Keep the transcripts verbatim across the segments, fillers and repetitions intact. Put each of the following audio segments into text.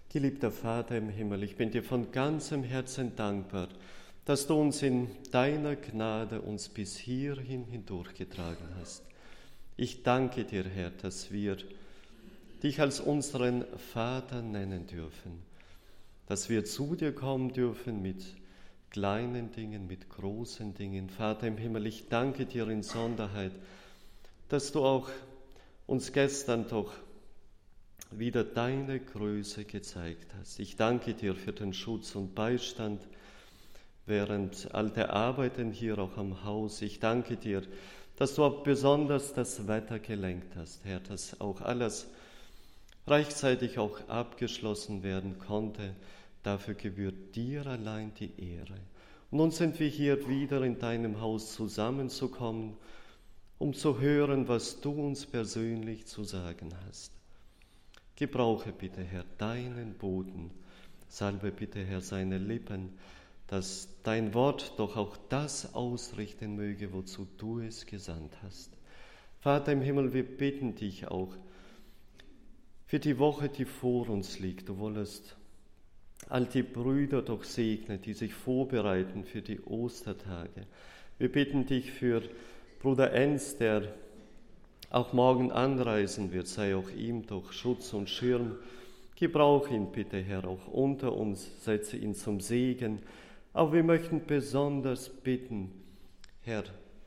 Geliebter Vater im Himmel, ich bin dir von ganzem Herzen dankbar, dass du uns in deiner Gnade uns bis hierhin hindurchgetragen hast. Ich danke dir, Herr, dass wir dich als unseren Vater nennen dürfen, dass wir zu dir kommen dürfen mit kleinen Dingen, mit großen Dingen. Vater im Himmel, ich danke dir in Sonderheit, dass du auch uns gestern doch wieder deine Größe gezeigt hast. Ich danke dir für den Schutz und Beistand während all der Arbeiten hier auch am Haus. Ich danke dir, dass du auch besonders das Wetter gelenkt hast, Herr, dass auch alles rechtzeitig auch abgeschlossen werden konnte. Dafür gebührt dir allein die Ehre. Und nun sind wir hier wieder in deinem Haus zusammenzukommen, um zu hören, was du uns persönlich zu sagen hast. Gebrauche bitte, Herr, deinen Boden, salbe bitte, Herr, seine Lippen, dass dein Wort doch auch das ausrichten möge, wozu du es gesandt hast. Vater im Himmel, wir bitten dich auch für die Woche, die vor uns liegt. Du wolltest all die Brüder doch segnen, die sich vorbereiten für die Ostertage. Wir bitten dich für Bruder Enz, der auch morgen anreisen wird, sei auch ihm doch Schutz und Schirm. Gebrauch ihn bitte, Herr, auch unter uns, setze ihn zum Segen. Aber wir möchten besonders bitten, Herr,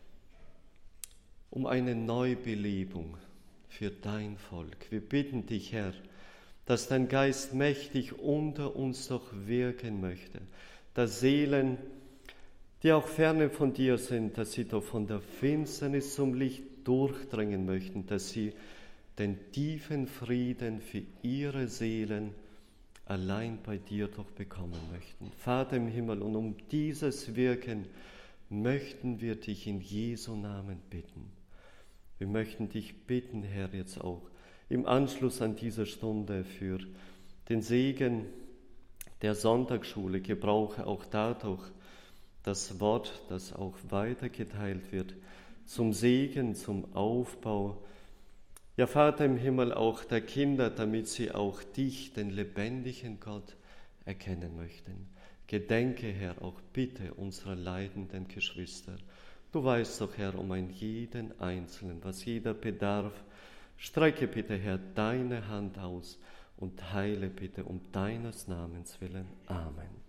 um eine Neubelebung für dein Volk. Wir bitten dich, Herr, dass dein Geist mächtig unter uns doch wirken möchte, dass Seelen, die auch ferne von dir sind, dass sie doch von der Finsternis zum Licht durchdringen möchten, dass sie den tiefen Frieden für ihre Seelen allein bei dir doch bekommen möchten. Vater im Himmel, und um dieses Wirken möchten wir dich in Jesu Namen bitten. Wir möchten dich bitten, Herr, jetzt auch im Anschluss an diese Stunde für den Segen der Sonntagsschule. Gebrauche auch dadurch das Wort, das auch weitergeteilt wird, zum Segen, zum Aufbau. Ja, Vater im Himmel, auch der Kinder, damit sie auch dich, den lebendigen Gott, erkennen möchten. Gedenke, Herr, auch bitte unserer leidenden Geschwister. Du weißt doch, Herr, um einen jeden Einzelnen, was jeder bedarf. Strecke bitte, Herr, deine Hand aus und heile bitte um deines Namens willen. Amen.